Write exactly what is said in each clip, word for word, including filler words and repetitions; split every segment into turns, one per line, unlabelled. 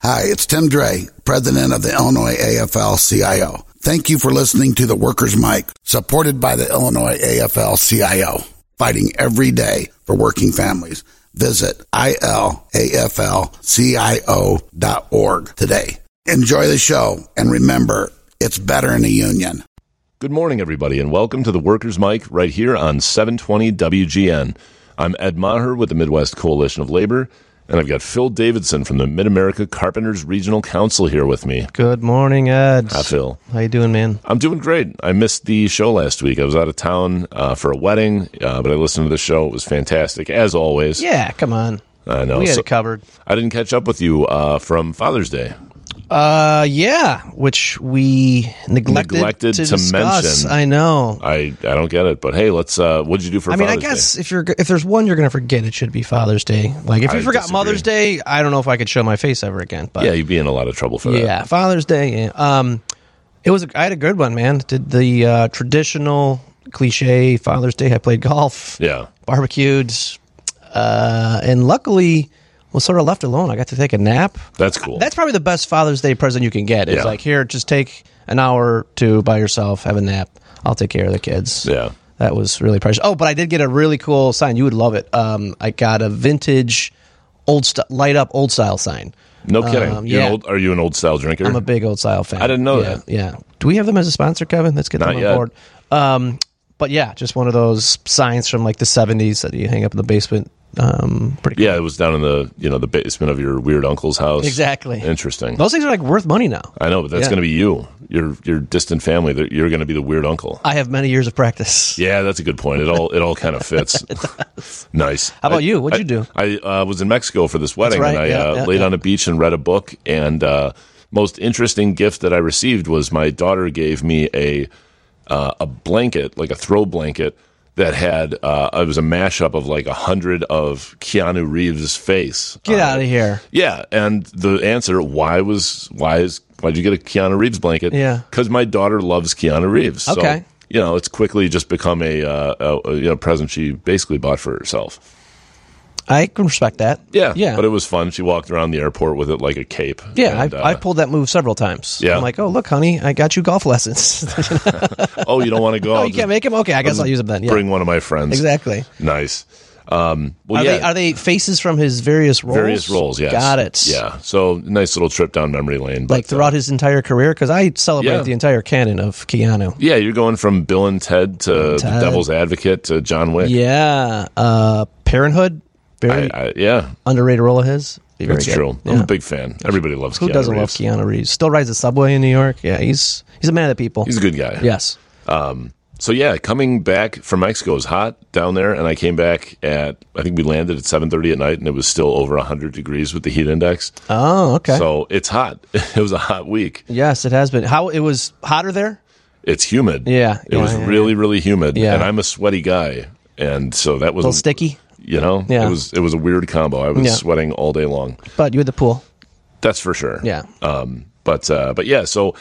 Hi, it's Tim Dre, president of the Illinois A F L C I O. Thank you for listening to the Workers' Mic, supported by the Illinois A F L C I O, fighting every day for working families. Visit I L A F L C I O dot org today. Enjoy the show, and remember, it's better in a union.
Good morning, everybody, and welcome to the Workers' Mic right here on seven twenty W G N. I'm Ed Maher with the Midwest Coalition of Labor, and I've got Phil Davidson from the Mid-America Carpenters Regional Council here with me.
Good morning, Ed.
Hi, Phil.
How you doing, man?
I'm doing great. I missed the show last week. I was out of town uh, for a wedding, uh, but I listened to the show. It was fantastic, as always.
Yeah, come on.
I know.
We had
so
it covered.
I didn't catch up with you uh, from Father's Day.
Uh, yeah, which we neglected,
Neglected
to,
to
discuss.
mention.
I know.
I, I don't get it, but hey, let's. Uh, what'd you do for
I mean,
Father's
I guess
Day?
if you're if there's one you're going to forget, it should be Father's Day. Like if you
I
forgot
disagree.
Mother's Day, I don't know if I could show my face ever again. But
Yeah, you'd be in a lot of trouble for that.
yeah, Father's Day. Yeah. Um, it was. A, I had a good one, man. Did the uh, traditional cliche Father's Day. I played golf.
Yeah.
Barbecued, uh, and luckily was sort of left alone. I got to take a nap.
That's cool.
That's probably the best Father's Day present you can get. It's
Yeah.
like, here, just take an hour or two by yourself, have a nap. I'll take care of the kids.
Yeah.
That was really precious. Oh, but I did get a really cool sign. You would love it. Um, I got a vintage, old st- light up old style sign.
No kidding.
Um,
You're an
yeah.
old, are you an old style drinker?
I'm a big old style fan.
I didn't know
yeah,
that.
Yeah. Do we have them as a sponsor, Kevin? Let's get
Not
them on
yet.
board. Um, but yeah, just one of those signs from like the seventies that you hang up in the basement. Um, pretty cool.
Yeah, it was down in the you know the basement of your weird uncle's house.
Exactly.
Interesting.
Those things are like worth money now.
I know, but that's
Yeah.
going to be you. Your your distant family. that You're going to be the weird uncle.
I have many years of practice.
Yeah, that's a good point. It all it all kind of fits. Nice.
How about
I-
you? What'd you do?
I uh, was in Mexico for this wedding,
right.
and I
Yeah,
uh,
yeah,
laid
yeah.
on a beach and read a book. And uh, most interesting gift that I received was my daughter gave me a uh, a blanket, like a throw blanket. That had uh, it was a mashup of like a hundred of Keanu Reeves' face.
Get
on
out
it.
of here.
Yeah, and the answer why was why is why'd you get a Keanu Reeves blanket?
Yeah.
because my daughter loves Keanu Reeves. So,
Okay.
you know, it's quickly just become a, uh, a, a you know present she basically bought for herself.
I can respect that.
Yeah,
Yeah.
But it was fun. She walked around the airport with it like a cape.
Yeah,
And,
I,
uh,
I pulled that move several times.
Yeah.
I'm like, oh, look, honey, I got you golf lessons.
oh, you don't want to go?
oh,
I'll
you
just
can't make them? Okay, I guess I'll use them then. Yeah.
Bring one of my friends.
Exactly.
Nice. Um, well,
Are,
yeah.
they, are they faces from his various roles?
Various roles, yes.
Got it.
Yeah. So nice little trip down memory lane. But,
Like throughout
uh,
his entire career? Because I celebrate
Yeah.
the entire canon of Keanu.
yeah, you're going from Bill and Ted to
Ted.
The Devil's Advocate to John Wick.
Yeah. Uh, Parenthood, very
I, I, yeah,
underrated role of his. Be very
that's
good.
true. I'm
Yeah.
a big fan. Everybody loves
Who
Keanu
doesn't
Reeves.
love Keanu Reeves? Still rides the subway in New York. Yeah, he's he's a man of the people.
He's a good guy.
Yes.
Um, so yeah, coming back from Mexico was hot down there, and I came back at I think we landed at seven thirty at night, and it was still over one hundred degrees with the heat index.
Oh, okay.
So it's hot. It was a hot week.
Yes, it has been. How it was hotter there?
It's humid.
Yeah,
it
yeah,
was
yeah,
really really humid,
Yeah.
and I'm a sweaty guy, and so that was
A little sticky,
You know,
Yeah.
it was it was a weird combo. I was
Yeah.
sweating all day long.
but you had the pool.
That's for sure.
Yeah.
Um, but uh, but yeah. So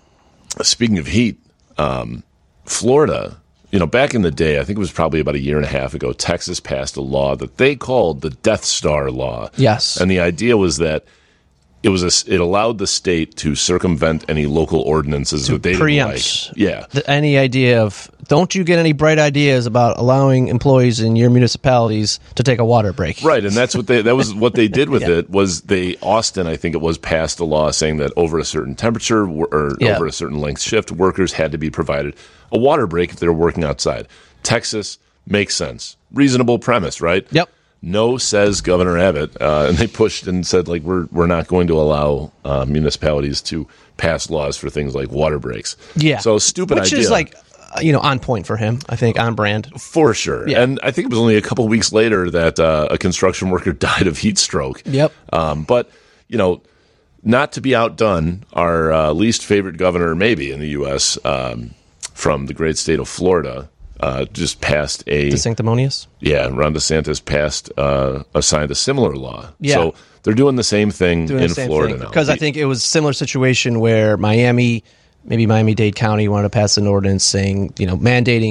speaking of heat, um, Florida. You know, back in the day, I think it was probably about a year and a half ago, Texas passed a law that they called the Death Star Law.
Yes.
And the idea was that it was a, it allowed the state to circumvent any local ordinances that they didn't
preempt
like. Yeah.
the, any idea of, don't you get any bright ideas about allowing employees in your municipalities to take a water break?
Right, and that's what they that was what they did with
Yeah.
it was they Austin, I think it was, passed a law saying that over a certain temperature or, or
Yeah.
over a certain length shift, workers had to be provided a water break if they were working outside. Texas makes sense, reasonable premise, right?
Yep.
No, says Governor Abbott, uh, and they pushed and said like we're we're not going to allow uh, municipalities to pass laws for things like water breaks.
Yeah.
So stupid
Which
idea.
is like, uh, you know, on point for him, I think, on brand.
For sure.
Yeah.
And I think it was only a couple weeks later that uh, a construction worker died of heat stroke.
Yep.
Um, but, you know, not to be outdone, our uh, least favorite governor maybe in the U S um, from the great state of Florida uh, just passed a...
The sanctimonious?
Yeah, Ron DeSantis passed, uh, signed a similar law.
Yeah.
So they're doing the same thing
Doing
in
the same
Florida
thing.
now.
Because I think it was a similar situation where Miami, maybe Miami-Dade County wanted to pass an ordinance saying, you know, mandating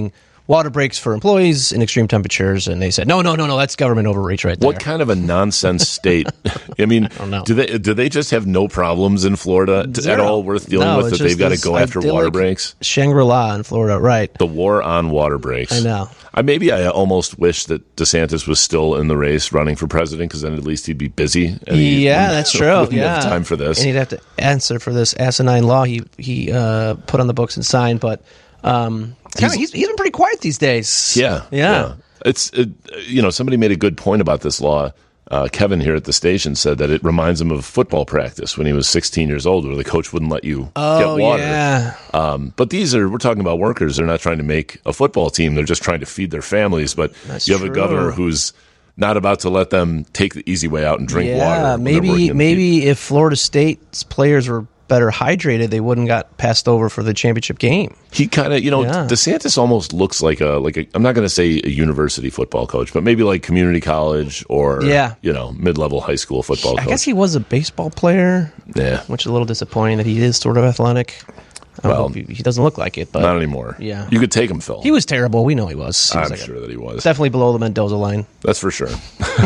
water breaks for employees in extreme temperatures, and they said, no, no, no, no, that's government overreach right there.
What kind of a nonsense state? I mean,
I don't know.
do they do they just have no problems in Florida to, at all worth dealing
no,
with that they've got to go after water breaks?
Shangri-La in Florida, right.
The war on water breaks.
I know.
I maybe I almost wish that DeSantis was still in the race running for president, because then at least he'd be busy. And he
yeah, that's true.
Wouldn't
yeah.
have time for this.
And he'd have to answer for this asinine law he he uh, put on the books and signed, but um, he's, he's, he's been pretty quiet these days.
Yeah.
Yeah.
yeah. It's, it, you know, somebody made a good point about this law. Uh, Kevin here at the station said that it reminds him of football practice when he was sixteen years old, where the coach wouldn't let you
oh,
get water.
Yeah.
Um, but these are, we're talking about workers. They're not trying to make a football team. They're just trying to feed their families. But
That's
you have
true.
a governor who's not about to let them take the easy way out and drink
yeah,
water. when they're working
maybe
in
maybe if Florida State's players were better hydrated, they wouldn't got passed over for the championship game.
He kind of, you know,
Yeah.
DeSantis almost looks like a, like a, I'm not going to say a university football coach, but maybe like community college or,
Yeah.
you know, mid-level high school football
I
coach.
guess he was a baseball player,
yeah,
which is a little disappointing that he is sort of athletic. I
Well,
well, he, he doesn't look like it, but
not anymore.
Yeah.
You could take him, Phil.
he was terrible. We know he was. He was
I'm
like a-
sure that he was.
definitely below the Mendoza line.
That's for sure.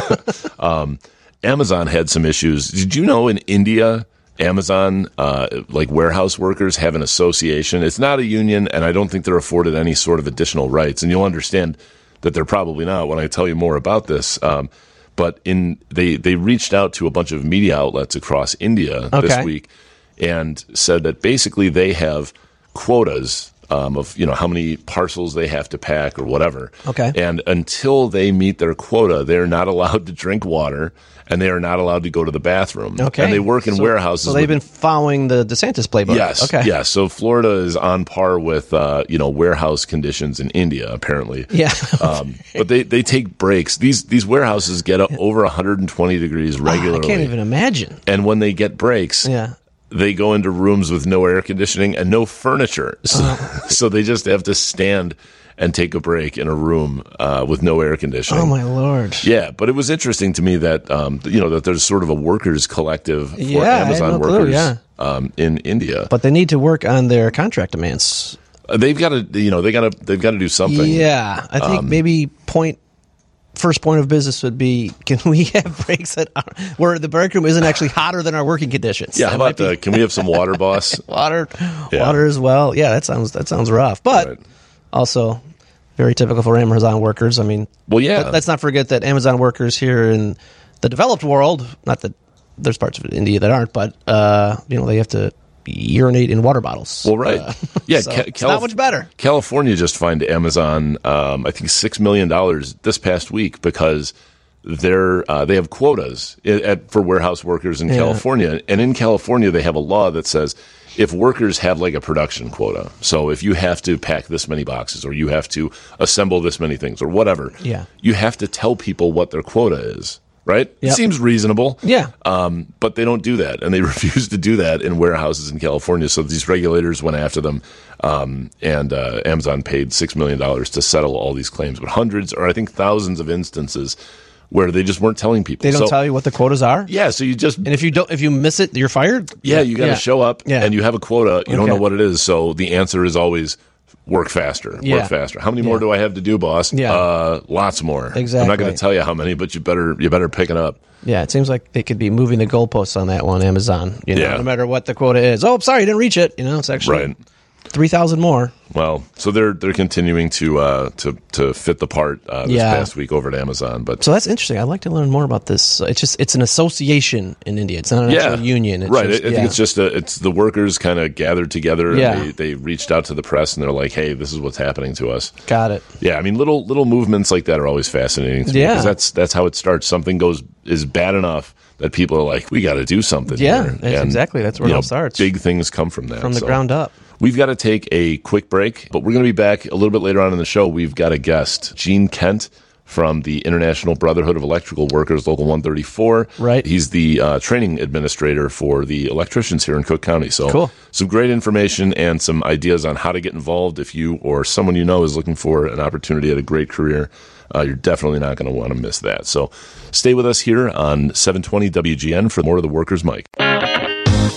um, Amazon had some issues. Did you know in India, Amazon, uh, like warehouse workers have an association? It's not a union, and I don't think they're afforded any sort of additional rights. And you'll understand that they're probably not when I tell you more about this. Um, but in they they reached out to a bunch of media outlets across India
Okay.
this week and said that basically they have quotas um, of you know how many parcels they have to pack or whatever.
Okay.
And until they meet their quota, they're not allowed to drink water, and they are not allowed to go to the bathroom.
Okay.
And they work in
So-
warehouses.
So they've
with-
been following the DeSantis playbook.
Yes.
Okay.
Yes. So Florida is on par with uh, you know warehouse conditions in India, apparently.
Yeah.
um, but they, they take breaks. These these warehouses get up over one hundred twenty degrees
Oh,
regularly.
I can't even imagine.
And when they get breaks,
Yeah.
they go into rooms with no air conditioning and no furniture. So,
Oh.
so they just have to stand and take a break in a room uh, with no air conditioning.
Oh my lord.
Yeah, but it was interesting to me that um, you know that there's sort of a workers collective for
Yeah, I had
Amazon
no clue,
workers
yeah.
um, in India.
But they need to work on their contract demands.
Uh, they've got to, you know, they got to, they've got to do something.
Yeah, I think
Um,
maybe point first point of business would be: can we have breaks that are, where the break room isn't actually hotter than our working conditions?
Yeah,
That
how
might
about the? Can we have some water, boss?
be water,
Yeah.
water as well? Yeah, that sounds that sounds rough, but
Right.
also very typical for Amazon workers. I mean,
Well, yeah.
let- let's not forget that Amazon workers here in the developed world, not that there's parts of India that aren't, but uh, you know they have to urinate in water bottles.
Well, right.
Uh,
yeah,
so
Ca-
it's not much better.
California just fined Amazon, um, I think, six million dollars this past week because they're uh, they have quotas at, at, for warehouse workers in
Yeah.
California, and in California they have a law that says if workers have like a production quota, so if you have to pack this many boxes or you have to assemble this many things or whatever,
Yeah.
you have to tell people what their quota is. Right? It
Yep.
seems reasonable.
Yeah.
Um, but they don't do that, and they refuse to do that in warehouses in California. So these regulators went after them, um, and uh, Amazon paid six million dollars to settle all these claims. But hundreds, or I think thousands, of instances where they just weren't telling people.
They don't
so,
tell you what the quotas are.
Yeah, so you just
And if you don't, if you miss it, you're fired.
yeah, you got to
Yeah.
show up,
Yeah.
and you have a quota. You don't
Okay.
know what it is, so the answer is always work faster.
Yeah.
Work faster. How many more
Yeah.
do I have to do, boss?
Yeah.
Uh, lots more. I'm not
Exactly.
going to tell you how many, but you better you better pick it up.
Yeah, it seems like they could be moving the goalposts on that one, Amazon. You know,
Yeah.
no matter what the quota is. Oh, sorry, you didn't reach it. You know, it's actually
Right.
three thousand more.
Well, so they're they're continuing to uh, to to fit the part uh, this
Yeah.
past week over at Amazon, but
So that's interesting. I'd like to learn more about this. It's just it's an association in India. It's not an
yeah,
actual union. It's
right?
just-
I, I
yeah.
think it's just a, it's the workers kind of gathered together.
Yeah.
and they, they reached out to the press and they're like, "Hey, this is what's happening to us."
Got it.
Yeah, I mean, little little movements like that are always fascinating to me
Yeah.
because that's that's how it starts. Something goes is bad enough that people are like, "We got to do something."
Yeah,
here."
that's exactly- that's where
you
it all
know,
starts.
Big things come from that
From the
so.
ground up.
We've got to take a quick break, but we're going to be back a little bit later on in the show. We've got a guest, Gene Kent from the International Brotherhood of Electrical Workers, Local one thirty-four.
Right.
He's the uh, training administrator for the electricians here in Cook County. So
Cool.
some great information and some ideas on how to get involved if you or someone you know is looking for an opportunity at a great career. Uh, you're definitely not going to want to miss that. So stay with us here on seven twenty W G N for more of the Workers' Mic.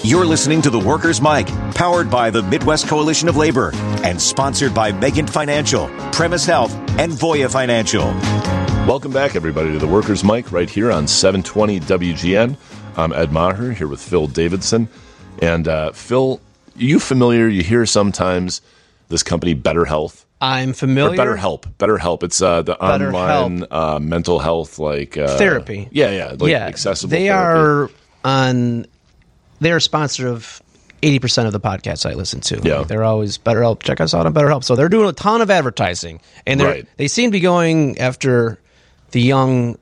You're listening to The Workers' Mic, powered by the Midwest Coalition of Labor and sponsored by Megan Financial, Premise Health, and Voya Financial.
Welcome back, everybody, to The Workers' Mic right here on seven twenty W G N. I'm Ed Maher here with Phil Davidson. And uh, Phil, you familiar? You hear sometimes this company, Better Health?
I'm familiar.
Or BetterHelp. BetterHelp. It's uh, the
Better
online uh, mental health, like uh,
therapy.
Yeah, yeah, like
yeah,
accessible.
They
therapy.
are on. They're a sponsor of eighty percent of the podcasts I listen to.
Yeah.
Like they're always BetterHelp. Check us out on BetterHelp. So they're doing a ton of advertising, and they
Right.
they seem to be going after the young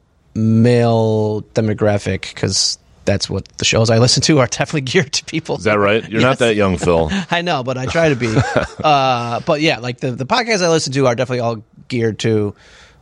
male demographic because that's what the shows I listen to are definitely geared to people.
Is that right? You're
Yes.
not that young, Phil.
I know, but I try to be. uh, but yeah, like the, the podcasts I listen to are definitely all geared to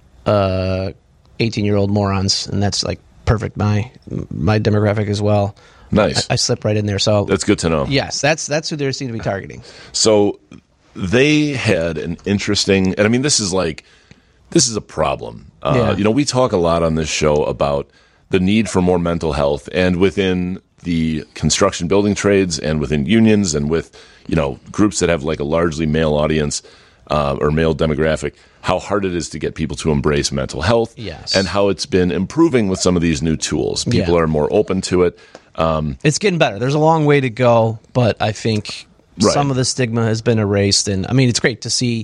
uh, eighteen-year-old morons, and that's like perfect my my demographic as well.
Nice.
I, I slip right in there. So
That's good to know.
yes, that's that's who they seem to be targeting.
So they had an interesting, and I mean, this is like, this is a problem. Uh,
Yeah.
You know, we talk a lot on this show about the need for more mental health, and within the construction building trades and within unions and with, you know, groups that have like a largely male audience uh, or male demographic, how hard it is to get people to embrace mental health.
Yes.
And how it's been improving with some of these new tools. People
Yeah.
are more open to it.
It's getting better. There's a long way to go, but I think
Right.
some of the stigma has been erased. And I mean, it's great to see,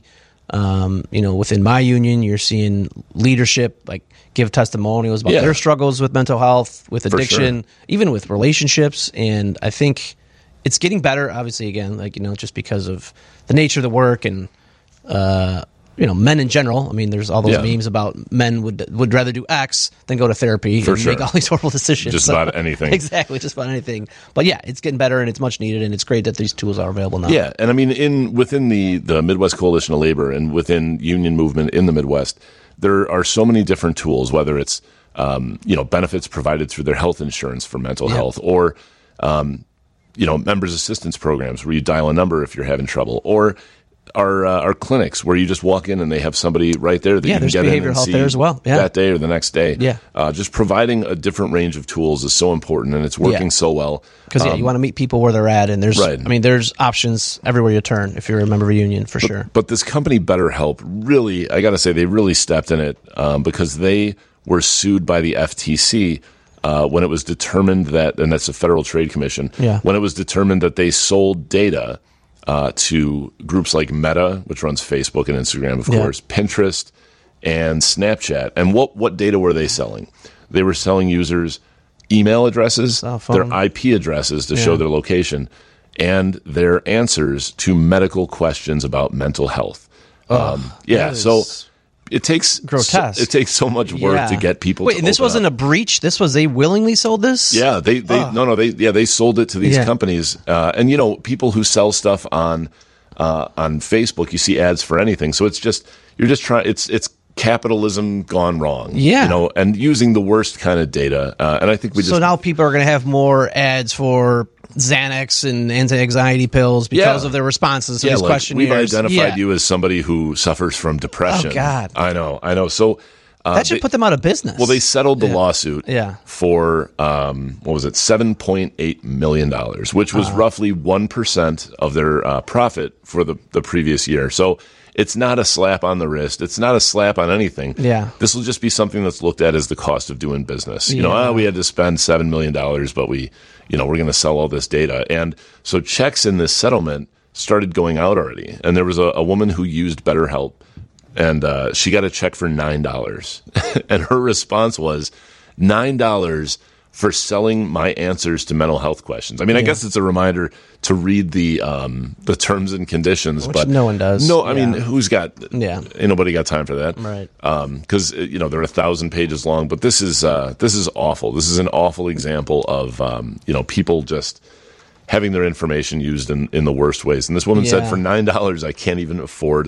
um, you know, within my union, you're seeing leadership like give testimonials about
Yeah.
their struggles with mental health, with
For
addiction,
sure.
even with relationships. And I think it's getting better, obviously, again, like, you know, just because of the nature of the work and, uh, you know, men in general. I mean, there's all those
Yeah.
memes about men would would rather do X than go to therapy
For
and
sure.
make all these horrible decisions.
Just about anything.
Exactly, just about anything. But yeah, it's getting better and it's much needed, and it's great that these tools are available now.
Yeah, and I mean, in within the, the Midwest Coalition of Labor and within union movement in the Midwest, there are so many different tools, whether it's um, you know, benefits provided through their health insurance for mental
Yeah.
health, or um, you know, members assistance programs where you dial a number if you're having trouble, or our uh, our clinics where you just walk in and they have somebody right there that
Yeah,
you can
there's
get in
behavioral
and
health
see
there as well. Yeah.
that day or the next day.
Yeah.
uh, just providing a different range of tools is so important, and it's working
Yeah.
so well.
Because yeah,
Um,
you want to meet people where they're at, and there's,
Right.
I mean, there's options everywhere you turn if you're a member of a union, for sure.
But this company, BetterHelp, really, I got to say, they really stepped in it um, because they were sued by the F T C uh, when it was determined that, and that's the Federal Trade Commission,
Yeah.
when it was determined that they sold data uh, to groups like Meta, which runs Facebook and Instagram, of
Yeah.
course, Pinterest, and Snapchat. And what, what data were they selling? They were selling users email addresses,
Cell phone.
their I P addresses to show
Yeah.
their location, and their answers to medical questions about mental health. Um, yeah,
that
so
is
it takes
grotesque.
So, it takes so much work
Yeah.
to get people.
Wait,
to
and this
open
wasn't
up.
a breach? This was, they willingly sold this?
Yeah, they they no no they yeah they sold it to these
Yeah.
companies, uh, and you know, people who sell stuff on uh, on Facebook, you see ads for anything. So it's just you're just trying. It's it's capitalism gone wrong.
Yeah.
you know, and using the worst kind of data. Uh, and I think we just
So now people are going to have more ads for Xanax and anti-anxiety pills because
Yeah.
of their responses to
yeah,
these
like
questionnaires.
we've identified
Yeah.
you as somebody who suffers from depression.
Oh, God.
I know, I know. So uh,
That should
they-
put them out of business.
Well, they settled the lawsuit
Yeah.
for, um, what was it, seven point eight million dollars, which was
Uh-huh.
roughly one percent of their uh, profit for the, the previous year. So it's not a slap on the wrist. It's not a slap on anything.
Yeah.
This will just be something that's looked at as the cost of doing business. You know,
Yeah.
ah, we had to spend seven million dollars, but we, you know, we're going to sell all this data. And so checks in this settlement started going out already. And there was a, a woman who used BetterHelp, and uh, she got a check for nine dollars. And her response was, nine dollars for selling my answers to mental health questions. I mean, I guess it's a reminder to read the um, the terms and conditions.
Which
but
no one does.
No, I mean,
Yeah.
who's got,
Yeah.
ain't nobody got time for that.
Right.
Because, you know, they're a thousand pages long. But this is, uh, this is awful. This is an awful example of, um, you know, people just having their information used in, in the worst ways. And this woman said,
Yeah.
for nine dollars, I can't even afford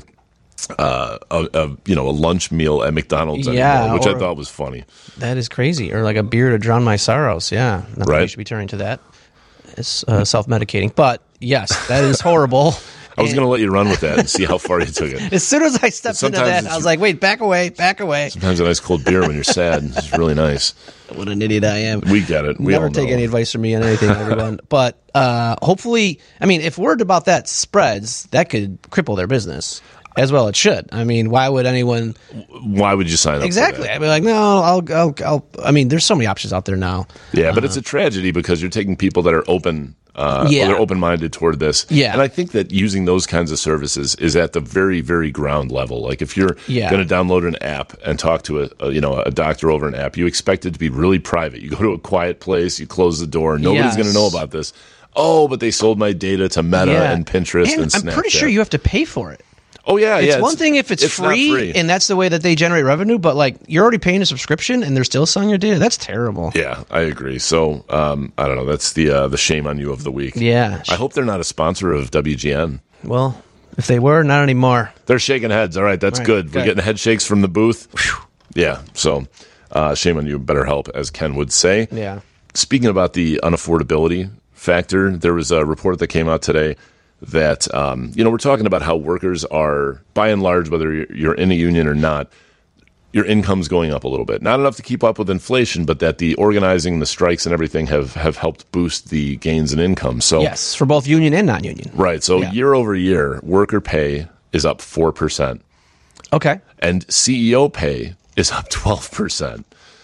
uh, a, a you know a lunch meal at McDonald's
Yeah,
anymore, which I
or-
thought was funny.
That is crazy. Or like a beer to drown my sorrows. Yeah. Not that we
Right.
should be turning to that. It's uh, self-medicating. But yes, that is horrible.
I was going to let you run with that and see how far you took it.
As soon as I stepped into that,
it's-
I was like, wait, back away, back away.
Sometimes a nice cold beer when you're sad is really nice.
What an idiot I am.
We get it. We
Never
all
take
know.
any advice from me on anything, everyone. But uh, hopefully, I mean, if word about that spreads, that could cripple their business. As well, it should. I mean, why would anyone?
Why would you sign up?
Exactly.
For that?
I'd be like, no, I'll, I'll, I'll. I mean, there's so many options out there now.
Yeah, but it's a tragedy because you're taking people that are open. Uh,
Yeah.
they're open-minded toward this.
Yeah.
And I think that using those kinds of services is at the very, very ground level. Like if you're
Yeah.
going to download an app and talk to a, a you know a doctor over an app, you expect it to be really private. You go to a quiet place, you close the door, nobody's
Yes.
going to know about this. Oh, but they sold my data to Meta
Yeah.
and Pinterest and,
and
Snapchat.
I'm pretty sure you have to pay for it.
Oh yeah,
It's
yeah.
one thing if it's,
it's not
free,
free.
and that's the way that they generate revenue, but like you're already paying a subscription and they're still selling your data. That's terrible.
Yeah, I agree. So um, I don't know. That's the uh, the shame on you of the week.
Yeah.
I hope they're not a sponsor of W G N.
Well, if they were, not anymore.
They're shaking heads. All right, that's
Right,
good. We're
good.
getting head shakes from the booth. Yeah, so uh, shame on you. Better help, as Ken would say.
Yeah.
Speaking about the unaffordability factor, there was a report that came out today that, um, you know, we're talking about how workers are, by and large, whether you're- you're in a union or not, your income's going up a little bit. Not enough to keep up with inflation, but that the organizing, the strikes, and everything have, have helped boost the gains in income. So
Yes, for both union and non-union.
Right. So
Yeah.
year over year, worker pay is up four percent.
Okay.
And C E O pay is up twelve percent.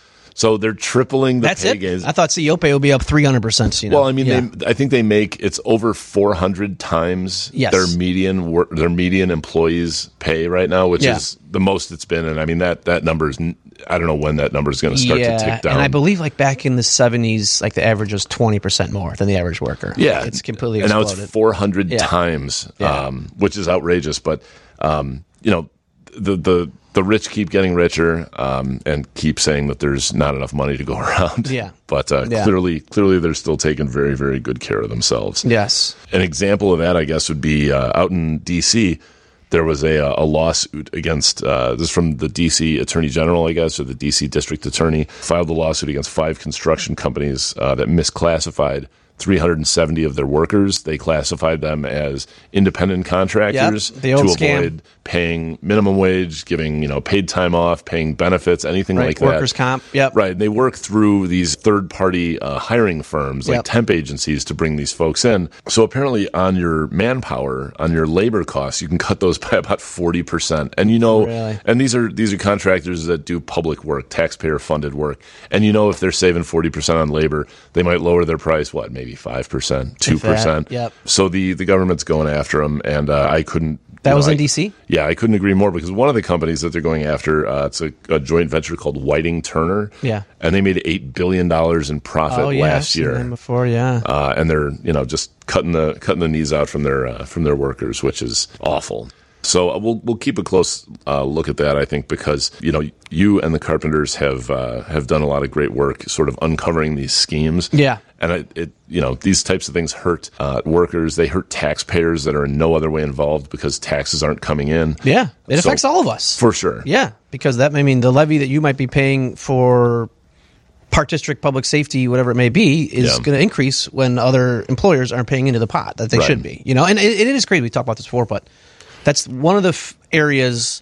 So they're tripling the
That's
pay
it.
gains.
I thought C E O pay would be up three hundred percent. You know?
Well, I mean,
Yeah.
they, I think they make it's over four hundred times
Yes.
their median wor- their median employees' pay right now, which
Yeah.
is the most it's been. And I mean that that number is n- I don't know when that number is going to start
yeah,
to tick down.
and I believe like back in the seventies, like the average was twenty percent more than the average worker.
Yeah,
It's completely
and
exploded.
now it's four hundred
Yeah.
times,
Yeah.
um, which is outrageous. But um, you know, the the the rich keep getting richer um, and keep saying that there's not enough money to go around.
Yeah.
but uh,
Yeah.
clearly, clearly they're still taking very, very good care of themselves.
Yes.
An example of that, I guess, would be uh, out in D C. There was a, a lawsuit against, uh, this is from the D C Attorney General, I guess, or the D C District Attorney, filed a lawsuit against five construction companies uh, that misclassified three hundred seventy of their workers. They classified them as independent contractors
Yep, the old
to
scam.
avoid paying minimum wage, giving, you know, paid time off, paying benefits, anything
Right.
like that.
Workers' comp. Yep.
Right. They work through these third party uh, hiring firms like
Yep.
temp agencies to bring these folks in. So apparently on your manpower, on your labor costs, you can cut those by about forty percent. And you know,
Really?
and these are these are contractors that do public work, taxpayer funded work. And you know, if they're saving forty percent on labor, they might lower their price, what, maybe five percent, two percent.
Yep.
So the, the government's going after them. And uh, I couldn't.
That
you know,
was in
I-
D C?
Yeah, I couldn't agree more because one of the companies that they're going after, uh, it's a, a joint venture called Whiting Turner.
Yeah.
And they made eight billion dollars in profit
Oh yeah. I've
last
seen
year.
them before. Yeah.
Uh, and they're, you know, just cutting the cutting the knees out from their uh, from their workers, which is awful. So uh, we'll we'll keep a close uh, look at that, I think, because you know you and the Carpenters have uh, have done a lot of great work, sort of uncovering these schemes.
Yeah.
And it, it you know these types of things hurt uh, workers. They hurt taxpayers that are in no other way involved because taxes aren't coming in.
Yeah. It
So-
affects all of us.
For sure.
Yeah, because that, I mean, the levy that you might be paying for Park District Public Safety, whatever it may be, is
Yeah.
going to increase when other employers aren't paying into the pot that they
Right.
should be. You know, and it, it is crazy. We talked about this before, but that's one of the f- areas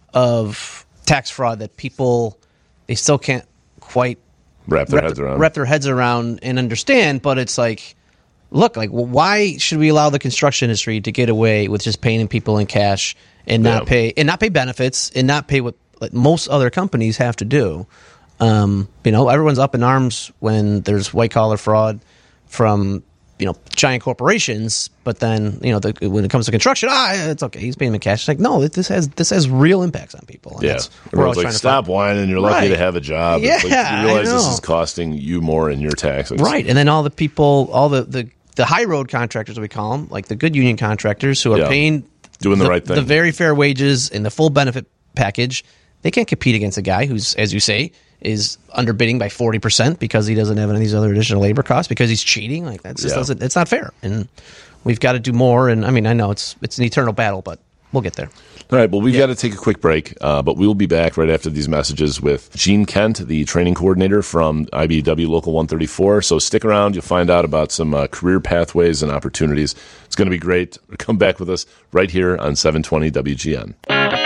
of tax fraud that people they still can't quite
Wrap their
wrap,
heads around.
wrap their heads around and understand. But it's like, look, like, well, why should we allow the construction industry to get away with just paying people in cash and not
Yeah.
pay and not pay benefits and not pay what like, most other companies have to do? Um, you know, everyone's up in arms when there's white collar fraud from you know giant corporations, but then you know the, when it comes to construction, ah, it's okay, he's paying them in cash. It's like, no, this has this has real impacts on people. And
Yeah.
that's what we're
Everyone's
always
like,
trying to
stop whining. You're lucky
Right.
to have a job. It's like,
Yeah,
you realize
I
this
know.
is costing you more in your taxes.
Right, and then all the people, all the, the, the high road contractors, we call them, like the good union contractors who are
Yeah.
paying
Doing the right thing.
the very fair wages and the full benefit package. They can't compete against a guy who's, as you say, is underbidding by forty percent because he doesn't have any of these other additional labor costs because he's cheating. Like that just
Yeah.
doesn't. It's not fair, and we've got to do more. And I mean, I know it's it's an eternal battle, but we'll get there.
All right, well, we've got to take a quick break, uh, but we will be back right after these messages with Gene Kent, the training coordinator from I B E W Local one thirty-four. So stick around. You'll find out about some uh, career pathways and opportunities. It's going to be great. Come back with us right here on seven twenty W G N.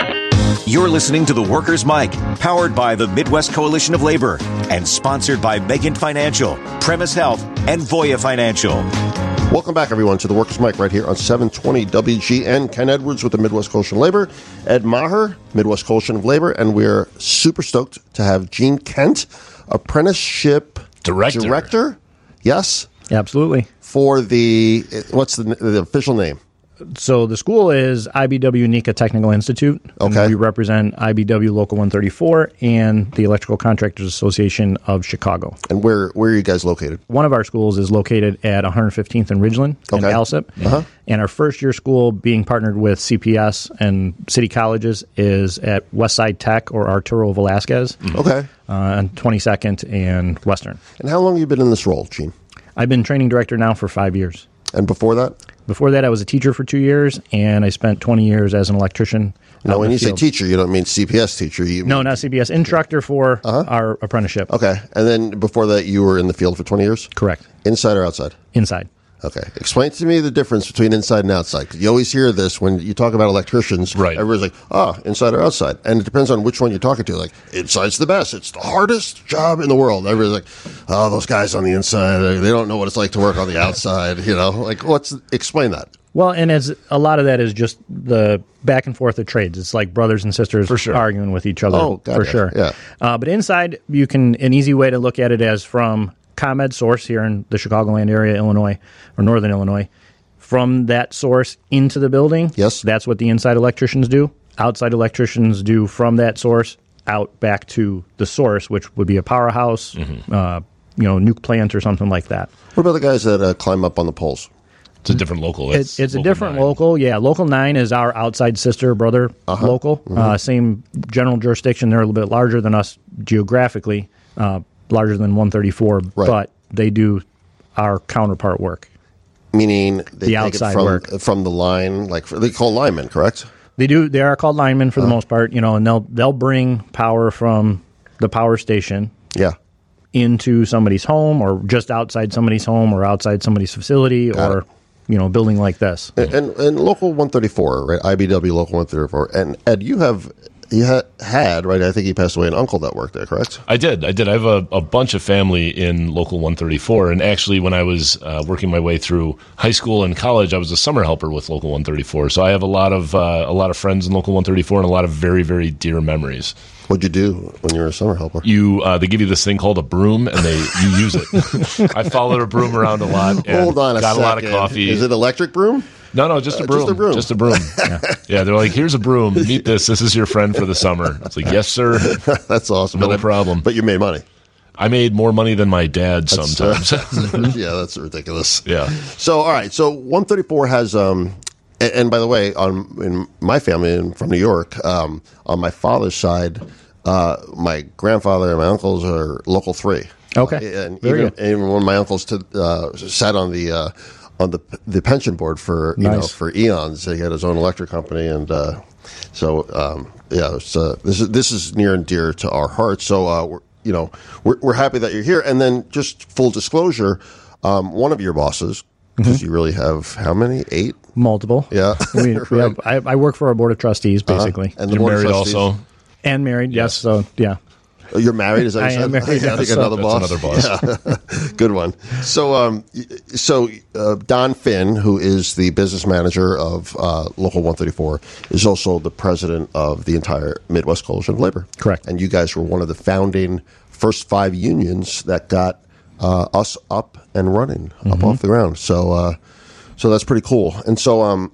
You're listening to The Workers' Mic, powered by the Midwest Coalition of Labor and sponsored by Megan Financial, Premise Health, and Voya Financial.
Welcome back, everyone, to the Workers' Mic right here on seven twenty W G N. Ken Edwards with the Midwest Coalition of Labor, Ed Maher, Midwest Coalition of Labor, and we're super stoked to have Gene Kent, apprenticeship
Director.
director. Yes,
Absolutely.
for the what's the, the official name?
So the school is I B W Nika Technical Institute. And
Okay.
we represent I B W Local one thirty-four and the Electrical Contractors Association of Chicago.
And where where are you guys located?
One of our schools is located at one hundred fifteenth and Ridgeland in
Okay.
Alsip.
Uh-huh.
And our first year school, being partnered with C P S and city colleges, is at Westside Tech or Arturo Velasquez
Okay.
uh, on twenty-second and Western.
And how long have you been in this role, Gene?
I've been training director now for five years.
And before that?
Before that, I was a teacher for two years, and I spent twenty years as an electrician.
Now,
out
when
in
you
the
say
field.
teacher, you don't mean C P S teacher. You
No,
mean,
not C B S. Instructor for
Uh-huh.
our apprenticeship.
Okay. And then before that, you were in the field for twenty years?
Correct.
Inside or outside?
Inside.
Okay. Explain to me the difference between inside and outside. 'Cause you always hear this when you talk about electricians.
Right.
Everybody's like, oh, inside or outside. And it depends on which one you're talking to. Like, inside's the best. It's the hardest job in the world. Everybody's like, oh, those guys on the inside, they don't know what it's like to work on the outside. You know, like, what's, explain that.
Well, and as a lot of that is just the back and forth of trades. It's like brothers and sisters
For sure.
arguing with each other.
Oh, got
for
it.
sure.
Yeah.
Uh, but inside, you can an easy way to look at it as from ComEd source here in the Chicagoland area, Illinois, or northern Illinois. From that source into the building.
Yes.
That's what the inside electricians do. Outside electricians do from that source out back to the source, which would be a powerhouse,
Mm-hmm.
uh, you know, nuke plant or something like that.
What about the guys that uh, climb up on the poles?
It's a different local.
It's, it's a
Local
different
nine.
local. Yeah, Local nine is our outside sister brother
Uh-huh.
local.
Mm-hmm.
Uh, same general jurisdiction. They're a little bit larger than us geographically, uh, larger than one thirty-four,
Right.
but they do our counterpart work.
Meaning they
The
take
outside
it from,
work.
from the line, like they call linemen, correct?
They do. They are called linemen
Uh-huh.
for the most part, you know, and they'll they'll bring power from the power station
Yeah.
into somebody's home or just outside somebody's home or outside somebody's facility
Got
or
it.
you know, a building like this.
And, and, and Local one thirty-four, right? I B W Local one thirty-four. And Ed, you have you ha- had, right? I think he passed away, an uncle that worked there, correct?
I did. I did. I have a, a bunch of family in Local one thirty-four. And actually, when I was uh, working my way through high school and college, I was a summer helper with Local one thirty-four. So I have a lot of uh, a lot of friends in Local one thirty-four and a lot of very, very dear memories.
What'd you do when you were a summer helper?
You uh, they give you this thing called a broom, and they you use it. I followed a broom around a lot. And
Hold on a
got
second.
a lot of coffee.
Is it electric broom?
No, no, just a
Uh,
broom.
just a broom.
Just a broom. yeah. yeah, they're like, here's a broom. Meet this. This is your friend for the summer. It's like, yes, sir.
That's awesome.
No
But I-
problem.
But you made money.
I made more money than my dad sometimes.
Yeah, that's ridiculous.
yeah.
So, all right. So, one thirty-four has, um, and, and by the way, on in my family and from New York, um, on my father's side, uh, my grandfather and my uncles are local three.
Okay.
Uh, and
Very
even,
good.
even one of my uncles to, uh, sat on the uh, on the the pension board for you know
Nice.
for eons. He had his own electric company, and uh, so um, yeah, it's, uh, this is this is near and dear to our hearts. So uh, we're you know we're we're happy that you're here. And then just full disclosure, um, one of your bosses, because
Mm-hmm.
you really have how many? Eight.
Multiple.
Yeah.
We, we
Right. Uh-huh.
have, I, I work for a board of trustees, basically.
And the
You're
board of
married
trustees-
also.
And married, yes. So, yeah.
Oh, you're married, is that what
I
you
am
said?
married,
I think
yes.
another
That's
boss.
another boss.
Yeah. Good one. So, um, y- so uh, Don Finn, who is the business manager of uh, Local one thirty-four, is also the president of the entire Midwest Coalition of Labor.
Correct.
And you guys were one of the founding first five unions that got uh, us up and running,
Mm-hmm.
up off the ground. So, uh, so that's pretty cool. And so, um,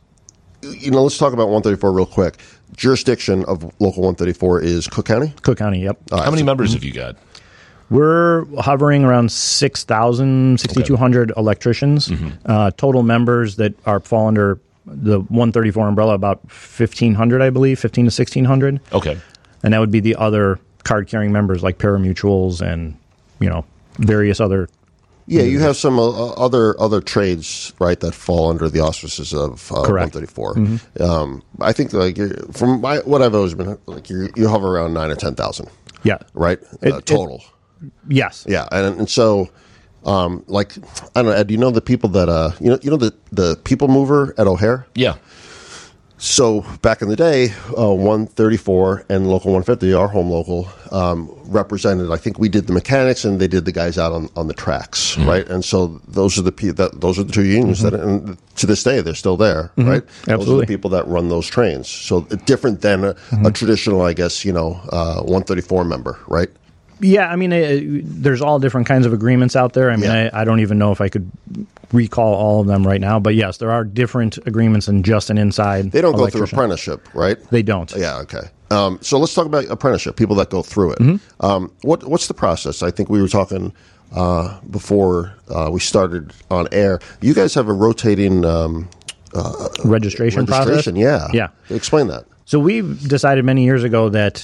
you know, let's talk about one thirty-four real quick. Jurisdiction of Local one thirty-four is Cook County.
Cook County, yep.
How many members have you got?
We're hovering around six thousand, six thousand two hundred electricians. Uh, total members that are fall under the one thirty-four umbrella, about fifteen hundred, I believe, fifteen to sixteen hundred.
Okay.
And that would be the other card-carrying members like parimutuels and, you know, various other
Yeah, you have some uh, other other trades, right, that fall under the auspices of uh,
Correct.
one thirty-four. Mm-hmm. Um, I think, like, you're, from my, what I've always been, like, you you hover around nine or ten thousand.
Yeah.
Right,
It-
uh,
it-
total.
Yes.
Yeah, and, and so, um, like, I don't know, Ed, do you know the people that, uh, you know, you know the the People Mover at O'Hare?
Yeah.
So back in the day, uh, one thirty-four and Local one fifty, our home local, um, represented. I think we did the mechanics and they did the guys out on, on the tracks, mm-hmm. right? And so those are the pe- that those are the two unions mm-hmm. that, and to this day, they're still there, mm-hmm. right?
Absolutely.
Those are the people that run those trains. So different than a, mm-hmm. a traditional, I guess, you know, uh, one thirty-four member, right?
Yeah, I mean, uh, there's all different kinds of agreements out there. I mean,
Yeah.
I, I don't even know if I could recall all of them right now. But yes, there are different agreements than just an inside.
They don't go through
electrician.
apprenticeship, right?
They don't.
Yeah, okay. Um, so let's talk about apprenticeship, people that go through it. Mm-hmm. Um, what, what's the process? I think we were talking uh, before uh, we started on air. You guys have a rotating um, uh,
registration,
registration.
process?
Yeah.
Yeah.
Explain that.
So we decided many years ago that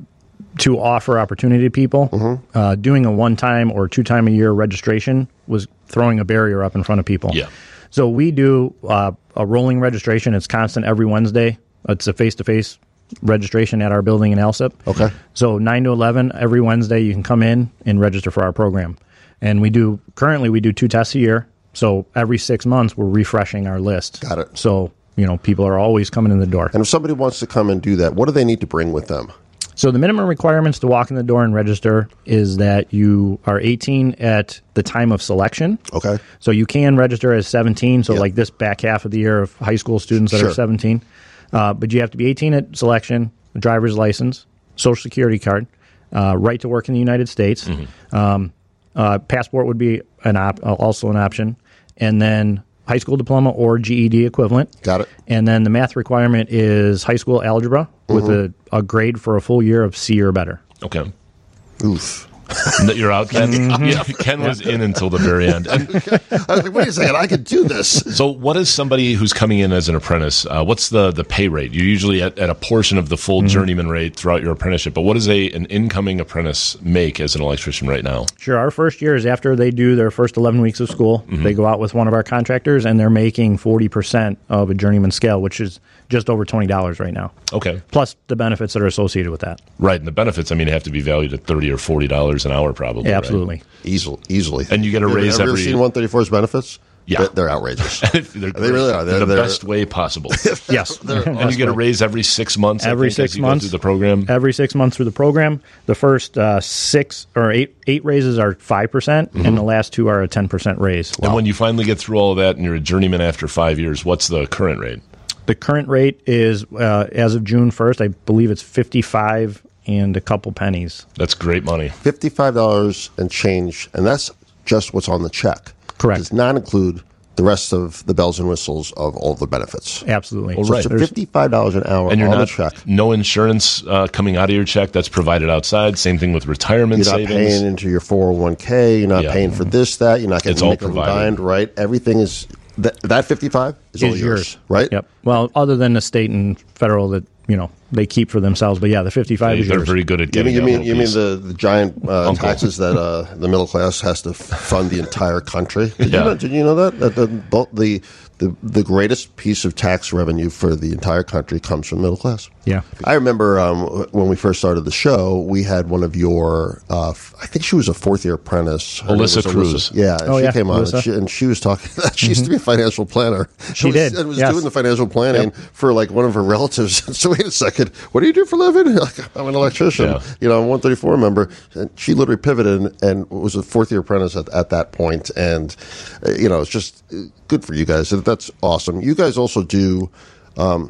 to offer opportunity to people, mm-hmm. uh, doing a one-time or two-time a year registration was throwing a barrier up in front of people.
Yeah.
So we do uh, a rolling registration. It's constant every Wednesday. It's a face-to-face registration at our building in Alsip.
Okay.
So nine to eleven every Wednesday, you can come in and register for our program. And we do currently we do two tests a year. So every six months we're refreshing our list.
Got it.
So you know people are always coming in the door.
And if somebody wants to come and do that, what do they need to bring with them?
So the minimum requirements to walk in the door and register is that you are eighteen at the time of selection.
Okay.
So you can register as seventeen. So
Yep.
like this back half of the year of high school students that
Sure.
are seventeen. Uh, but you have to be eighteen at selection, a driver's license, social security card, uh, right to work in the United States.
Mm-hmm.
Um, uh, passport would be an op- also an option. And then high school diploma or G E D equivalent.
Got it.
And then the math requirement is high school algebra with
Mm-hmm.
a, a grade for a full year of C or better.
Okay.
Oof.
No, you're out, Ken. Yeah, Ken was in until the very end. And
I was like, wait a second, I could do this.
so, what is somebody who's coming in as an apprentice? Uh, what's the, the pay rate? You're usually at, at a portion of the full
Mm-hmm.
journeyman rate throughout your apprenticeship. But what does a an incoming apprentice make as an electrician right now?
Sure. Our first year is after they do their first eleven weeks of school.
Mm-hmm.
They go out with one of our contractors, and they're making forty percent of a journeyman scale, which is just over twenty dollars right now,
Okay.
plus the benefits that are associated with that.
Right. And the benefits, I mean, have to be valued at thirty or forty dollars an hour, probably.
Yeah,
right?
absolutely.
Easily. easily.
And you get a
Have
raise
Have you
every-
ever seen one thirty-four's benefits?
Yeah.
They're, they're outrageous.
they're
They
great.
really are. They're-
the
they're-
best way possible.
Yes.
And you get a raise every six months. I
Every
think,
six
as you go
months
through the program.
Every six months through the program. The first uh, six or eight eight raises are five percent,
Mm-hmm.
and the last two are a ten percent raise.
And when you finally get through all of that, and you're a journeyman after five years, what's the current rate?
The current rate is, uh, as of June first, I believe it's fifty-five and a couple pennies.
That's great money.
fifty-five dollars and change, and that's just what's on the check.
Correct.
Does not include the rest of the bells and whistles of all the benefits.
Absolutely.
Well,
So
right.
it's
There's-
fifty-five dollars an hour
And you're
on
not
the check.
no insurance uh, coming out of your check. That's provided outside. Same thing with retirement
You're not
savings.
paying into your four oh one k. You're not
Yeah.
paying for this, that. You're not getting
It's all
nickel and
provided.
dined, right? Everything is that, that fifty-five is all
is
yours,
yours,
right?
Yep. Well, other than the state and federal that you know they keep for themselves, but yeah, the fifty-five
They,
is
they're
yours.
very good at
You
getting
mean you
that
mean
little
you mean
piece.
the, the giant uh,
Uncle.
taxes that uh, the middle class has to f- fund the entire country? Did,
Yeah.
you know, did you know that that the, both the the the greatest piece of tax revenue for the entire country comes from the middle class?
Yeah.
I remember um, when we first started the show, we had one of your, uh, f- I think she was a fourth year apprentice. Her name
Alyssa
was
Cruz.
Yeah, and
Oh,
she
yeah,
came on and
Alyssa.
she, and she was talking. She used to be a financial planner.
She
and was,
did,
and was
yes.
doing the financial planning
Yep.
for like one of her relatives. So wait a second, what do you do for a living? Like, I'm an electrician.
Yeah.
You know, I'm a one thirty-four member. And she literally pivoted and, and was a fourth year apprentice at, at that point. And uh, you know, it's just uh, good for you guys. That's awesome. You guys also do um,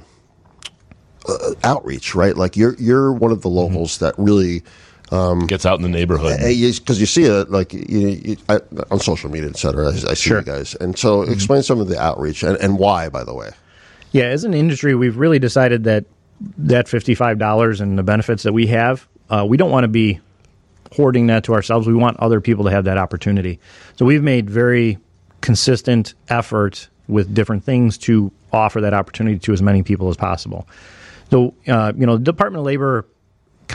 uh, outreach, right? Like you're you're one of the locals that really.
Gets out in the neighborhood.
Because you see it like you, you, I, on social media, et cetera. I, I see
Sure.
you guys, and so explain some of the outreach and, and why. By the way,
Yeah, as an industry, we've really decided that that fifty-five dollars and the benefits that we have, uh, we don't want to be hoarding that to ourselves. We want other people to have that opportunity. So we've made very consistent effort with different things to offer that opportunity to as many people as possible. So, uh, you know, the Department of Labor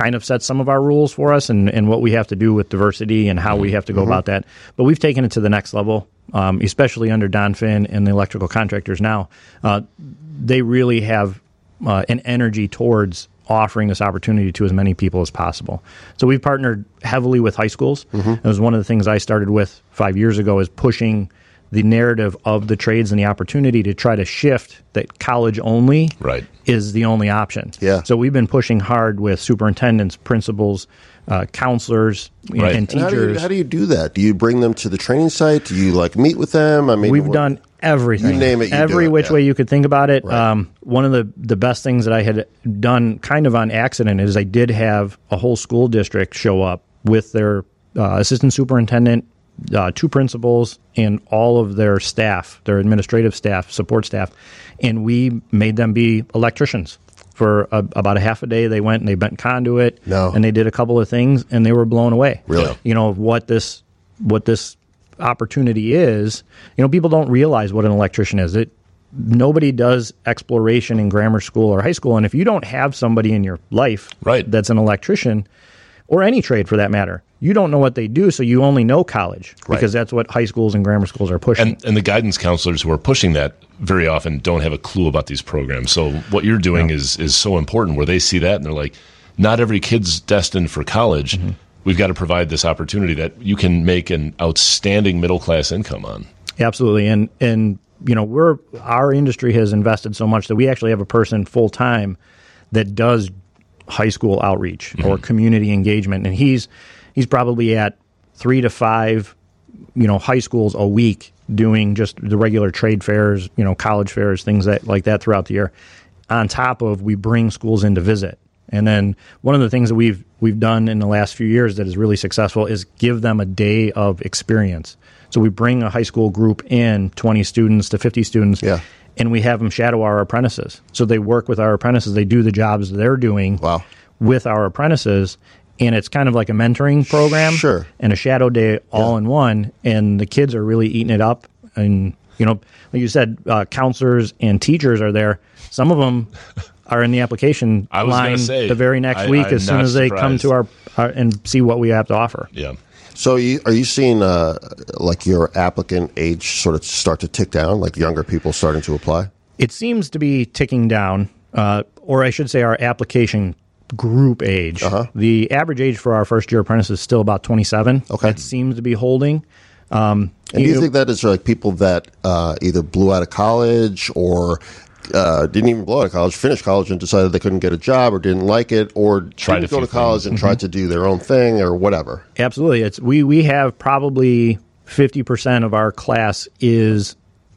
kind of sets some of our rules for us and, and what we have to do with diversity and how we have to go mm-hmm. about that. But we've taken it to the next level, um, especially under Don Finn and the electrical contractors now. Uh, they really have uh, an energy towards offering this opportunity to as many people as possible. So we've partnered heavily with high schools. Mm-hmm. It was one of the things I started with five years ago, is pushing the narrative of the trades and the opportunity to try to shift that college only
right.
is the only option.
Yeah.
So we've been pushing hard with superintendents, principals, uh, counselors,
right.
and teachers.
And how, do you, how do you do that? Do you bring them to the training site? Do you like meet with them? I mean,
we've
what,
done everything.
You name it, you
every
do it,
which
yeah.
way you could think about it.
Right.
Um, one of the the best things that I had done, kind of on accident, is I did have a whole school district show up with their uh, assistant superintendent, uh, two principals, and all of their staff, their administrative staff, support staff, and we made them be electricians. For a, about a half a day, they went and they bent conduit,
no.
and they did a couple of things, and they were blown away.
Really?
You know, what this what this opportunity is. You know, people don't realize what an electrician is. It nobody does exploration in grammar school or high school, and if you don't have somebody in your life
right.
that's an electrician, or any trade for that matter, you don't know what they do, so you only know college,
right.
because that's what high schools and grammar schools are pushing.
And, and the guidance counselors who are pushing that very often don't have a clue about these programs. So what you're doing no. is is so important, where they see that and they're like, not every kid's destined for college. Mm-hmm. We've got to provide this opportunity that you can make an outstanding middle-class income on.
Absolutely. And, and you know, we're our industry has invested so much that we actually have a person full-time that does high school outreach mm-hmm. or community engagement. And he's he's probably at three to five, you know, high schools a week doing just the regular trade fairs, you know, college fairs, things that like that throughout the year. On top of, we bring schools in to visit. And then one of the things that we've we've done in the last few years that is really successful is give them a day of experience. So we bring a high school group in, twenty students to fifty students,
yeah.
and we have them shadow our apprentices. So they work with our apprentices. They do the jobs they're doing
wow.
with our apprentices, and it's kind of like a mentoring program
sure.
and a shadow day all yeah. in one, and the kids are really eating it up. And, you know, like you said, uh, counselors and teachers are there. Some of them are in the application
I was
line
say,
the very next
I,
week
I'm
as soon as they
surprised.
come to our, our and see what we have to offer.
Yeah.
So you, are you seeing uh, like your applicant age sort of start to tick down, like younger people starting to apply?
It seems to be ticking down, uh, or I should say our application group age.
Uh-huh.
The average age for our first-year apprentice is still about twenty-seven.
Okay.
It seems to be holding. Um,
and do you
know,
think that is like people that uh, either blew out of college or uh, didn't even blow out of college, finished college and decided they couldn't get a job or didn't like it, or
tried
didn't go to
things.
college and mm-hmm. tried to do their own thing or whatever?
Absolutely. It's we, we have probably fifty percent of our class is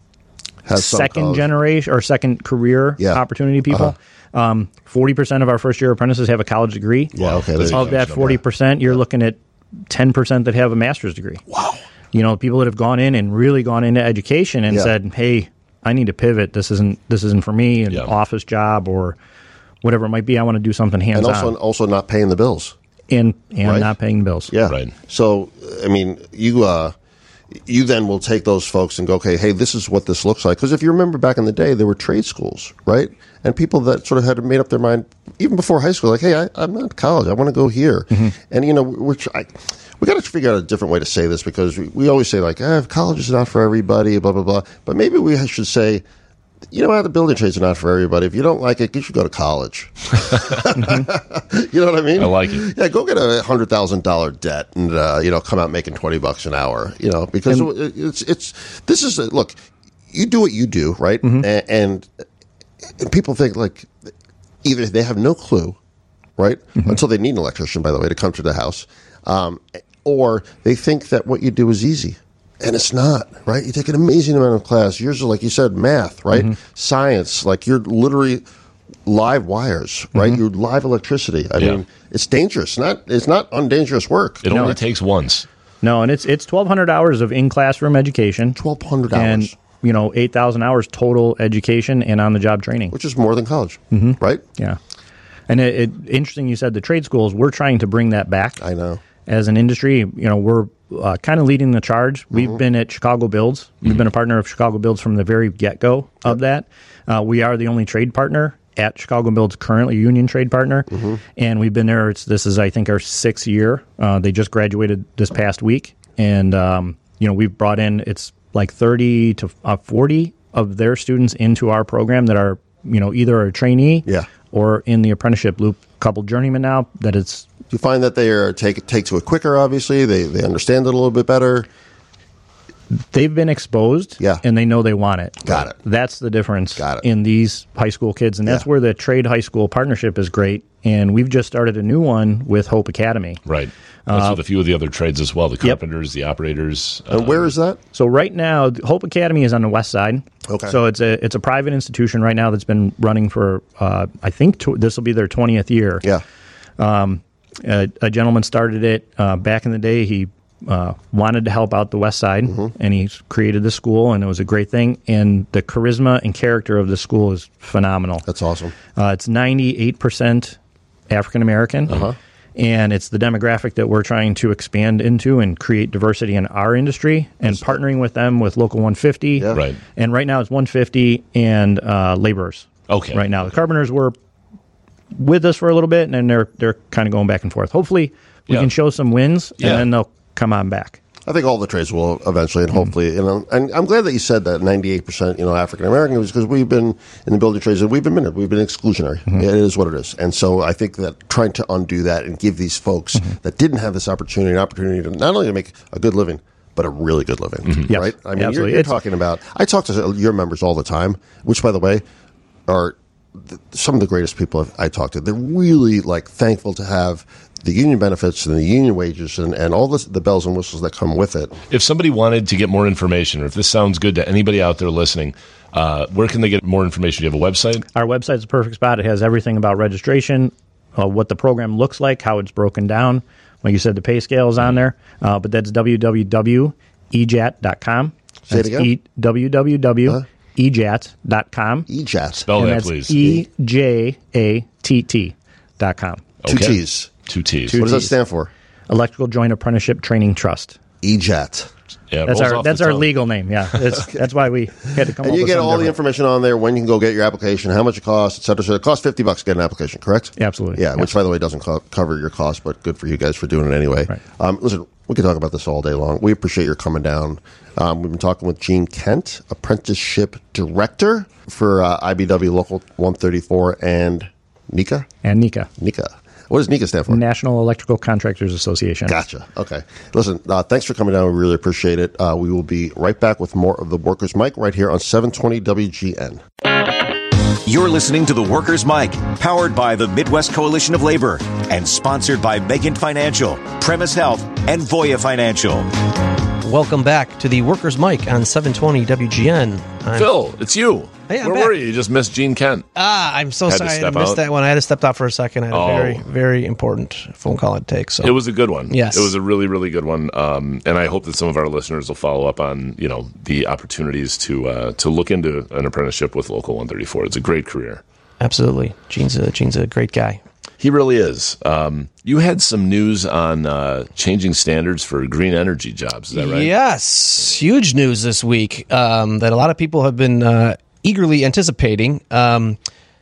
Has some
second
college.
generation or second career
Yeah.
opportunity people. Uh-huh. Um, forty percent of our first-year apprentices have a college degree.
Yeah, okay.
That's
Of that forty percent, you're looking at ten percent that have a master's degree.
Wow.
You know, people that have gone in and really gone into education and
Yeah.
said, "Hey, I need to pivot. This isn't this isn't for me. An
Yeah.
office job or whatever it might be. I want to do something
And
hands-on
also, also not paying the bills.
and and
Right.
not paying bills."
Yeah.
Right.
So, I mean, you uh, you then will take those folks and go, okay, hey, this is what this looks like. Because if you remember back in the day, there were trade schools, right? And people that sort of had made up their mind even before high school, like, hey, I, I'm not in college. I want to go here. Mm-hmm. And, you know, which I, we got to figure out a different way to say this, because we, we always say, like, eh, college is not for everybody, blah, blah, blah. But maybe we should say, you know how the building trades are not for everybody. If you don't like it, you should go to college. You know what I mean?
I like it.
Yeah, go get a hundred thousand dollar debt and uh, you know, come out making twenty bucks an hour. You know, because
And-
it's it's this is a, look. You do what you do, right?
Mm-hmm.
And, and and people think like either they have no clue, right,
Mm-hmm.
until they need an electrician, by the way, to come to the house, um, or they think that what you do is easy. And it's not, right? You take an amazing amount of class. Yours are, like you said, math, right?
Mm-hmm.
Science, like you're literally live wires, right?
Mm-hmm.
You're live electricity. I
Yeah.
mean, it's dangerous. Not It's not undangerous work.
It only takes once.
No, and it's it's twelve hundred hours of in-classroom education.
twelve hundred
And,
hours,
you know, eight thousand hours total education and on-the-job training.
which is more than college,
Mm-hmm.
right?
Yeah. And it, it interesting you said the trade schools, we're trying to bring that back.
I know.
As an industry, you know, we're uh, kind of leading the charge. We've
Mm-hmm.
been at Chicago Builds. We've been a partner of Chicago Builds from the very get-go of that. Uh, we are the only trade partner at Chicago Build's currently a union trade partner, mm-hmm. and we've been there. It's, this is, I think, our sixth year. Uh, they just graduated this past week, and um, you know, we've brought in it's like thirty to forty of their students into our program that are, you know, either a trainee
yeah.
or in the apprenticeship loop. A couple journeymen now that it's.
You find that they are take take to it quicker. Obviously, they they understand it a little bit better.
They've been exposed,
yeah.
and they know they want it.
Got it.
That's the difference
Got it.
in these high school kids, and that's
yeah.
where the trade high school partnership is great. And we've just started a new one with Hope Academy.
Right. That's
Uh,
with a few of the other trades as well, the carpenters, yep. the operators.
And um, where is that?
So right now, Hope Academy is on the west side.
Okay.
So it's a it's a private institution right now that's been running for, uh, I think tw- this will be their twentieth year.
Yeah.
Um, a, a gentleman started it uh, back in the day. He uh, wanted to help out the west side, mm-hmm. and he created the school, and it was a great thing. And the charisma and character of the school is phenomenal.
That's awesome.
Uh, it's ninety-eight percent African American.
Uh-huh.
And it's the demographic that we're trying to expand into and create diversity in our industry, and That's partnering with them with Local one fifty.
Yeah.
Right.
And right now it's one fifty and uh, laborers.
Okay.
Right now. The carpenters were with us for a little bit, and then they're they're kind of going back and forth. Hopefully we
yeah.
can show some wins, and
yeah.
then they'll come on back.
I think all the trades will eventually, and hopefully, you know, and I'm glad that you said that ninety-eight percent, you know, African American, because we've been in the building trades, and we've been minute, we've been exclusionary. Mm-hmm. It is what it is, and so I think that trying to undo that and give these folks mm-hmm. that didn't have this opportunity, an opportunity to not only to make a good living, but a really good living,
mm-hmm. yes.
right? I mean,
Absolutely.
you're, you're talking about. I talk to your members all the time, which, by the way, are the, some of the greatest people I talk to. They're really like thankful to have the union benefits and the union wages and, and all this, the bells and whistles that come with it.
If somebody wanted to get more information, or if this sounds good to anybody out there listening, uh, where can they get more information? Do you have a website?
Our website's a perfect spot. It has everything about registration, uh, what the program looks like, how it's broken down. Like you said, the pay scale is on there, uh, but that's w w w dot e j a t dot com.
Say it again?
E- w w w dot e j a t dot com.
E J A T.
Spell
and
that,
that's
please.
E J A T T dot com.
Two
Okay.
T's.
Two T's.
Two
What does that
T's.
stand for?
Electrical Joint Apprenticeship Training Trust.
E J A T.
Yeah, it
That's
rolls
our
off
that's
the
our
tongue.
legal name. Yeah, that's that's why we had to come.
And
up
you
with
get
something
all the
different.
information on there, when you can go get your application, how much it costs, et cetera. So it costs fifty bucks to get an application, correct?
Absolutely.
Yeah, which, by the way, doesn't co- cover your cost, but good for you guys for doing it anyway.
Right.
Um, listen, we could talk about this all day long. We appreciate your coming down. Um, we've been talking with Gene Kent, Apprenticeship Director for uh, I B W Local one thirty-four, and Nika?
And NECA,
Nika. What does Nika stand for?
National Electrical Contractors Association.
Gotcha. Okay. Listen, uh, thanks for coming down. We really appreciate it. Uh, we will be right back with more of the Workers' Mic right here on seven twenty W G N.
You're listening to The Workers' Mic, powered by the Midwest Coalition of Labor and sponsored by Megan Financial, Premise Health, and Voya Financial.
Welcome back to the Workers' Mic on seven twenty W G N. I'm,
Phil, it's you.
Hey, I'm
Where
back.
were you? You just missed Gene Kent.
Ah, I'm so
Had to
sorry I
step
missed
out.
that one. I had to step out for a second. I had a
Oh.
very, very important phone call to take. So
It was a good one.
Yes.
It was a really, really good one. Um, and I hope that some of our listeners will follow up on, you know, the opportunities to uh, to look into an apprenticeship with Local one thirty-four. It's a great career.
Absolutely, Gene's a Gene's a great guy.
He really is. Um, you had some news on uh, changing standards for green energy jobs. Is that right?
Yes, huge news this week um, that a lot of people have been uh, eagerly anticipating. Um,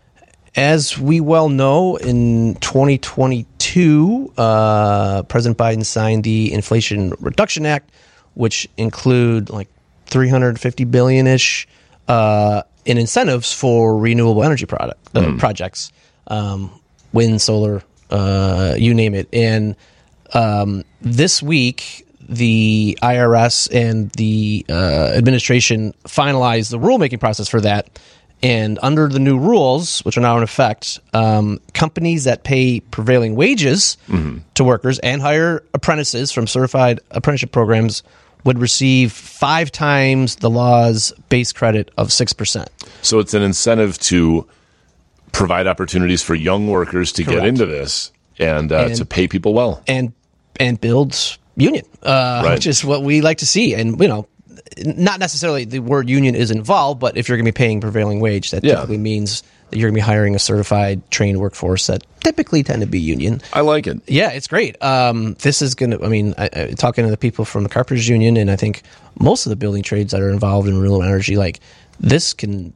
as we well know, in twenty twenty-two, uh, President Biden signed the Inflation Reduction Act, which include like three hundred fifty billion ish uh, in incentives for renewable energy product uh,
Mm.
projects, um, wind, solar, uh, you name it. And um, this week, the I R S and the uh, administration finalized the rulemaking process for that. And under the new rules, which are now in effect, um, companies that pay prevailing wages
Mm-hmm.
to workers and hire apprentices from certified apprenticeship programs would receive five times the law's base credit of six percent.
So it's an incentive to provide opportunities for young workers to get
Correct.
into this and, uh,
And-
to pay people well.
and and builds union, uh,
Right.
which is what we like to see. And you know, not necessarily the word union is involved, but if you're going to be paying prevailing wage, that
Yeah.
typically means that you're going to be hiring a certified, trained workforce that typically tend to be union.
I like it.
Yeah, it's great. Um, this is going to, I mean, I, I, talking to the people from the Carpenters Union, and I think most of the building trades that are involved in renewable energy, like this can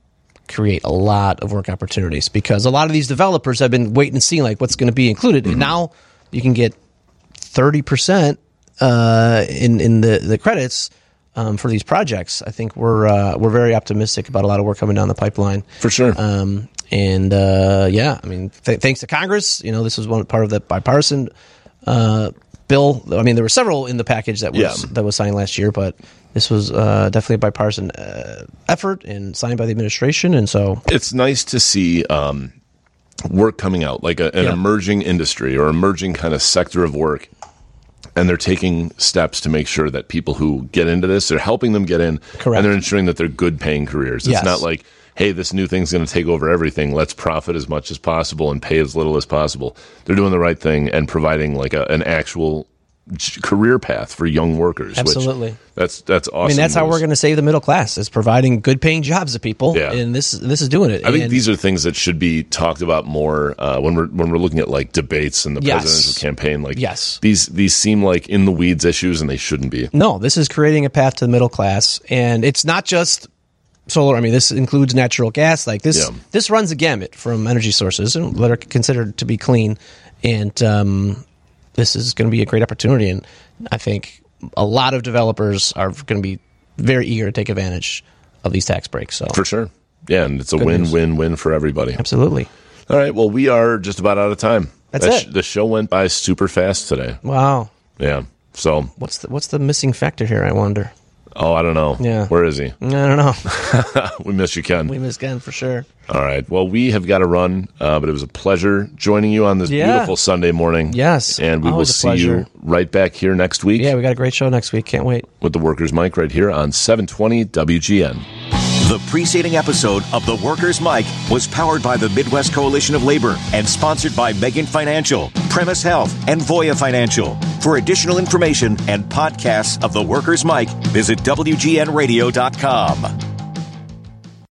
create a lot of work opportunities because a lot of these developers have been waiting and seeing like what's going to be included, mm-hmm. and now you can get thirty percent uh, in in the the credits um, for these projects. I think we're uh, we're very optimistic about a lot of work coming down the pipeline
for sure.
Um, and uh, yeah, I mean, th- thanks to Congress, you know, this was one part of the bipartisan uh, bill. I mean, there were several in the package that was
yeah.
that was signed last year, but this was uh, definitely a bipartisan uh, effort and signed by the administration. And so
it's nice to see um, work coming out, like a, an
yeah.
emerging industry or emerging kind of sector of work. And they're taking steps to make sure that people who get into this, they're helping them get in.
Correct.
And they're ensuring that they're good paying careers. It's
yes.
not like, hey, this new thing's going to take over everything. Let's profit as much as possible and pay as little as possible. They're doing the right thing and providing like a, an actual career path for young workers.
Absolutely.
Which that's that's awesome.
I mean, that's
news.
how we're going to save the middle class, is providing good paying jobs to people.
Yeah.
And this this is doing it.
I think
and
these are things that should be talked about more uh, when we're when we're looking at like debates and the
yes.
presidential campaign. Like
yes.
these these seem like in the weeds issues, and they shouldn't be.
No, this is creating a path to the middle class, and it's not just solar. I mean, this includes natural gas. Like this,
Yeah.
this runs the gamut from energy sources that are considered to be clean, and um, this is going to be a great opportunity. And I think a lot of developers are going to be very eager to take advantage of these tax breaks. So
For sure. Yeah, and it's a
Good
win,
news.
win, win for everybody.
absolutely.
All right, well, we are just about out of time.
That's
That
it.
sh- the show went by super fast today.
Wow.
Yeah. So,
What's the what's the missing factor here? I wonder.
oh, I don't know.
Yeah.
Where is he?
I don't know.
We miss you, Ken.
We miss Ken for sure.
All right. Well, we have got to run, uh, but it was a pleasure joining you on this
Yeah.
beautiful Sunday morning.
Yes,
And we will
always a
see
pleasure.
you right back here next week
Yeah, we got a great show next week. Can't wait.
with the Workers' Mic right here on seven twenty W G N.
The preceding episode of The Workers' Mic was powered by the Midwest Coalition of Labor and sponsored by Megan Financial, Premise Health, and Voya Financial. For additional information and podcasts of The Workers' Mic, visit W G N radio dot com.